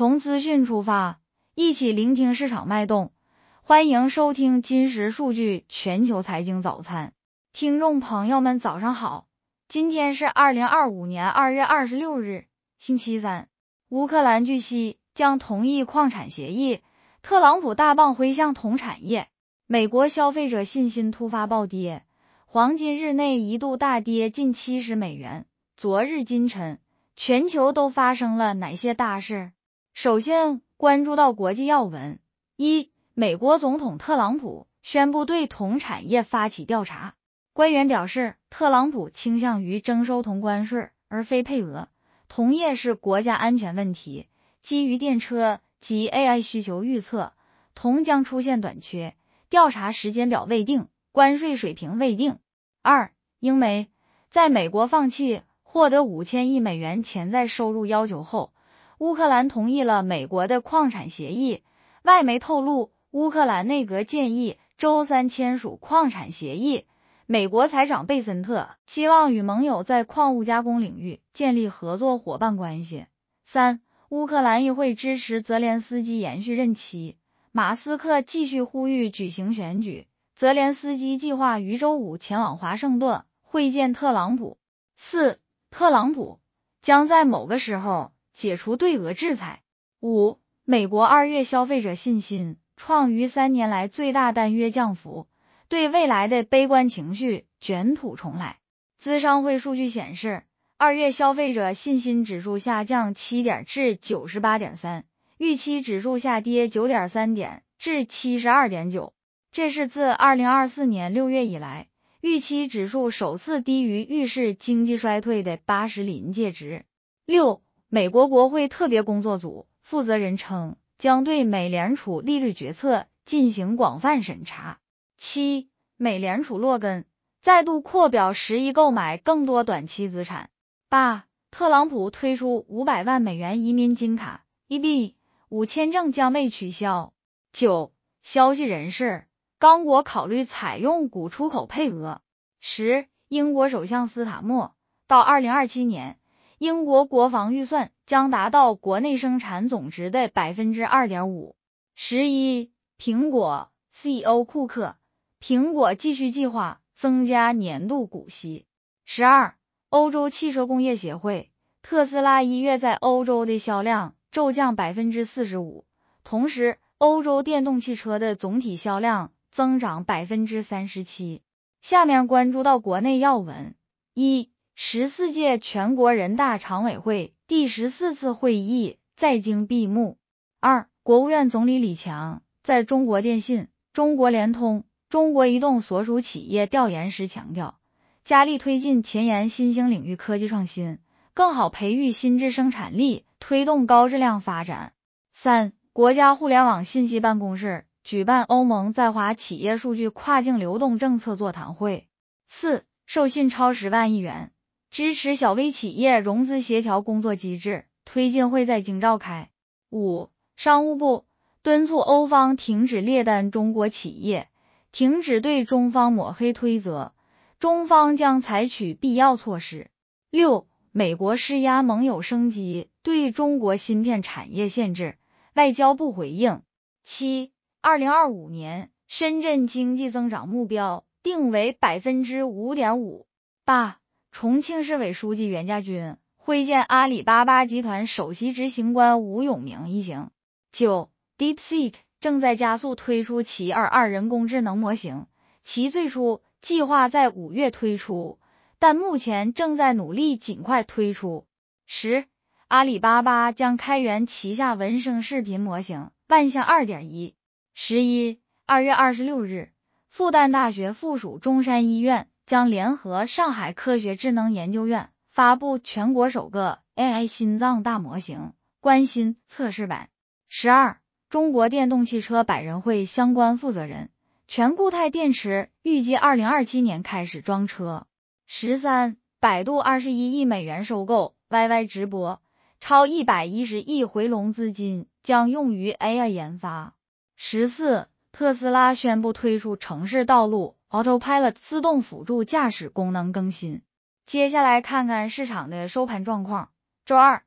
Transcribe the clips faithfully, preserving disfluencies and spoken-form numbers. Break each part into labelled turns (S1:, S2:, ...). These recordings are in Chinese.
S1: 从资讯出发，一起聆听市场脉动。欢迎收听金石数据全球财经早餐。听众朋友们早上好，今天是二零二五年二月二十六日，星期三。乌克兰据悉将同意矿产协议，特朗普大棒挥向铜产业。美国消费者信心突发暴跌，黄金日内一度大跌近七十美元。昨日今晨，全球都发生了哪些大事？首先关注到国际要闻。一、美国总统特朗普宣布对铜产业发起调查。官员表示，特朗普倾向于征收铜关税而非配额。铜业是国家安全问题，基于电车及 A I 需求预测，铜将出现短缺，调查时间表未定，关税水平未定。二、英煤在美国放弃获得五千亿美元潜在收入要求后，乌克兰同意了美国的矿产协议。外媒透露，乌克兰内阁建议周三签署矿产协议。美国财长贝森特希望与盟友在矿物加工领域建立合作伙伴关系。三、乌克兰议会支持泽连斯基延续任期。马斯克继续呼吁举行选举。泽连斯基计划于周五前往华盛顿会见特朗普。四、特朗普将在某个时候解除对俄制裁。五、美国二月消费者信心创逾三年来最大单月降幅，对未来的悲观情绪卷土重来。资商会数据显示，二月消费者信心指数下降七点至 九十八点三， 预期指数下跌 九点三点至 七十二点九， 这是自二零二四年六月以来，预期指数首次低于预示经济衰退的八十临界值。六、美国国会特别工作组负责人称，将对美联储利率决策进行广泛审查。七、美联储洛根再度扩表十亿购买更多短期资产。八、特朗普推出五百万美元移民金卡 E B 五 签证将被取消。九、消息人士，刚果考虑采用钴出口配额。十、英国首相斯塔默，到二零二七年，英国国防预算将达到国内生产总值的 百分之二点五。十一、苹果 C E O 库克，苹果继续计划增加年度股息。十二、欧洲汽车工业协会，特斯拉一月在欧洲的销量骤降 百分之四十五， 同时欧洲电动汽车的总体销量增长 百分之三十七。下面关注到国内要闻。一、十四届全国人大常委会第十四次会议在京闭幕。二、国务院总理李强在中国电信、中国联通、中国移动所属企业调研时强调，加力推进前沿新兴领域科技创新，更好培育新质生产力，推动高质量发展。三、国家互联网信息办公室举办欧盟在华企业数据跨境流动政策座谈会。四、授信超十万亿元，支持小微企业融资协调工作机制推进会在京召开。五、商务部敦促欧方停止劣待中国企业，停止对中方抹黑推责，中方将采取必要措施。六、美国施压盟友升级对中国芯片产业限制，外交部回应。七、二零二五年深圳经济增长目标定为 百分之五点五。八、重庆市委书记袁家军会见阿里巴巴集团首席执行官吴永明一行。九、DeepSeek 正在加速推出其二二人工智能模型，其最初计划在五月推出，但目前正在努力尽快推出。十、阿里巴巴将开源旗下文生视频模型万象 二点一。十一、二月二十六日，复旦大学附属中山医院将联合上海科学智能研究院发布全国首个 A I 心脏大模型观心测试版。十二、中国电动汽车百人会相关负责人，全固态电池预计二零二七年开始装车。十三、百度二十一亿美元收购 Y Y 直播，超一百一十亿回笼资金将用于 A I 研发。十四、特斯拉宣布推出城市道路 Autopilot 自动辅助驾驶功能更新。接下来看看市场的收盘状况。周二，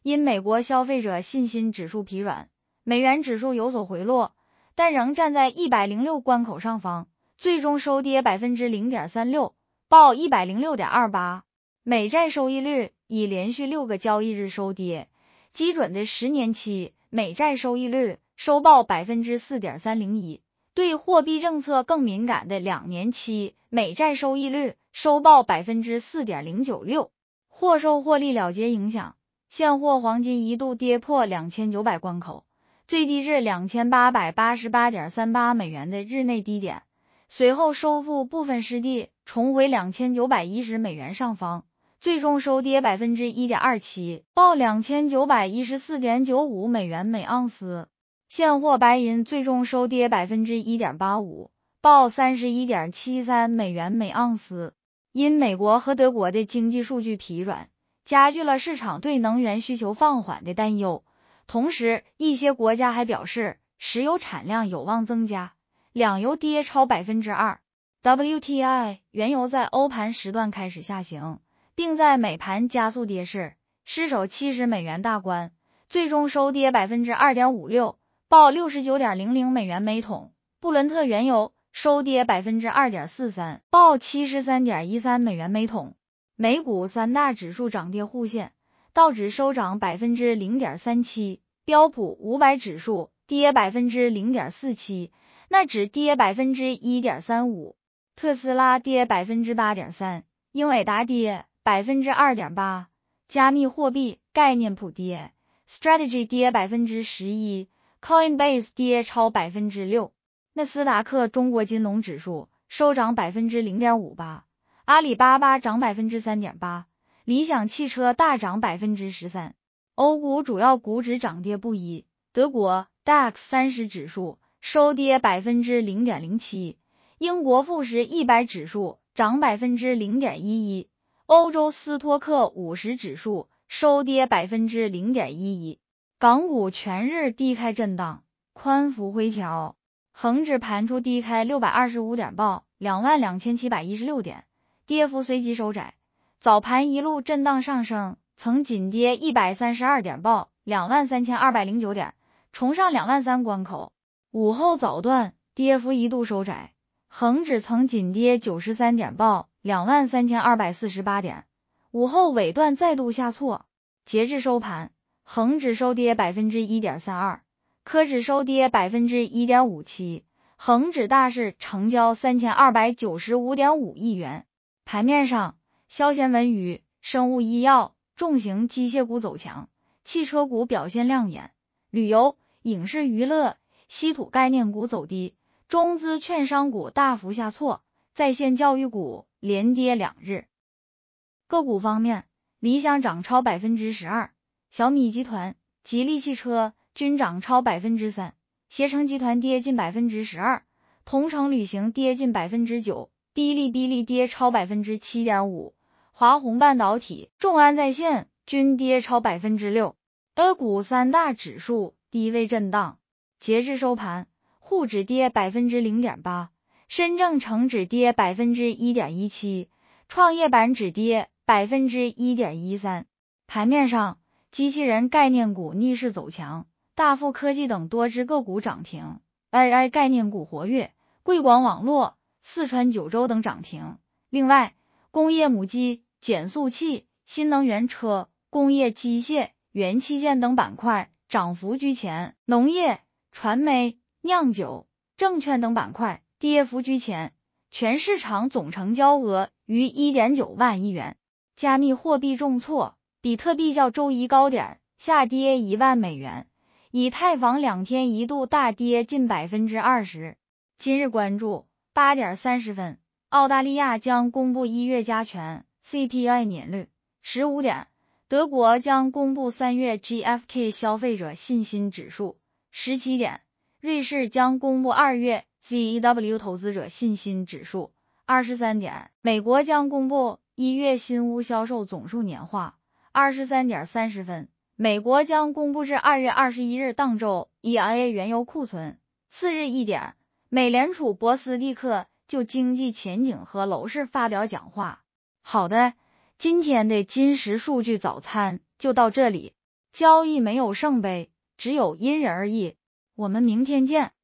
S1: 因美国消费者信心指数疲软，美元指数有所回落，但仍站在一百零六关口上方，最终收跌 百分之零点三六， 报 一百零六点二八。 美债收益率已连续六个交易日收跌，基准的十年期美债收益率收报 百分之四点三零一， 对货币政策更敏感的两年期美债收益率收报 百分之四点零九六。 或受获利了结影响，现货黄金一度跌破两千九百关口，最低至 两千八百八十八点三八 美元的日内低点，随后收复部分失地，重回两千九百一十美元上方，最终收跌 百分之一点二七， 报 两千九百一十四点九五 美元每盎司。现货白银最终收跌 百分之一点八五， 报 三十一点七三 美元每盎司。因美国和德国的经济数据疲软，加剧了市场对能源需求放缓的担忧。同时，一些国家还表示石油产量有望增加，两油跌超 百分之二。 W T I 原油在欧盘时段开始下行，并在美盘加速跌势，失守七十美元大关，最终收跌 百分之二点五六， 报 六十九点零零 美元每桶。布伦特原油收跌 百分之二点四三， 报 七十三点一三 美元每桶。美股三大指数涨跌互现，道指收涨 百分之零点三七， 标普五百指数跌 百分之零点四七， 纳指跌 百分之一点三五， 特斯拉跌 百分之八点三， 英伟达跌 百分之二点八， 加密货币概念普跌 Strategy 跌 百分之十一， Coinbase 跌超 百分之六。纳斯达克中国金龙指数收涨 百分之零点五八， 阿里巴巴涨 百分之三点八， 理想汽车大涨 百分之十三。 欧股主要股指涨跌不一，德国 D A X 三十指数收跌 百分之零点零七， 英国富时一百指数涨 百分之零点一一， 欧洲斯托克五十指数收跌 百分之零点一一。 港股全日低开震荡，宽幅回调，恒指盘出低开六百二十五点，报 两万两千七百一十六点，跌幅随即收窄。早盘一路震荡上升，曾紧跌一百三十二点，报 两万三千二百零九点，重上两万三关口。午后早段跌幅一度收窄，恒指曾紧跌九十三点，报 两万三千二百四十八点，午后尾段再度下挫。截至收盘，恒指收跌 百分之一点三二，科指收跌 百分之一点五七， 恒指大市成交 三千二百九十五点五亿元。盘面上，消闲文娱、生物医药、重型机械股走强，汽车股表现亮眼，旅游、影视娱乐、稀土概念股走低，中资券商股大幅下挫，在线教育股连跌两日。个股方面，理想涨超 百分之十二， 小米集团、吉利汽车均涨超 百分之三， 携程集团跌近 百分之十二， 同程旅行跌近 百分之九， 哔哩哔哩跌超 百分之七点五， 华虹半导体、众安在线均跌超 百分之六。 A 股三大指数低位震荡，截至收盘，沪指跌 百分之零点八， 深证成指跌 百分之一点一七， 创业板指跌 百分之一点一三。 盘面上，机器人概念股逆势走强，大富科技等多只个股涨停， A I 概念股活跃，贵广网络、四川九州等涨停。另外，工业母机、减速器、新能源车、工业机械、元器件等板块涨幅居前，农业、传媒、酿酒、证券等板块跌幅居前。全市场总成交额逾 一点九万亿元。加密货币重挫，比特币较周一高点下跌一万美元，以太坊两天一度大跌近 百分之二十。 今日关注八点三十分，澳大利亚将公布一月加权 C P I 年率。十五点，德国将公布三月 G F K 消费者信心指数。十七点，瑞士将公布二月 Z E W 投资者信心指数。二十三点，美国将公布一月新屋销售总数年化。二十三点三十分，美国将公布至二月二十一日当周 E I A 原油库存。次日一点，美联储博斯蒂克就经济前景和楼市发表讲话。好的，今天的金石数据早餐就到这里。 交易没有圣杯，只有因人而异。我们明天见。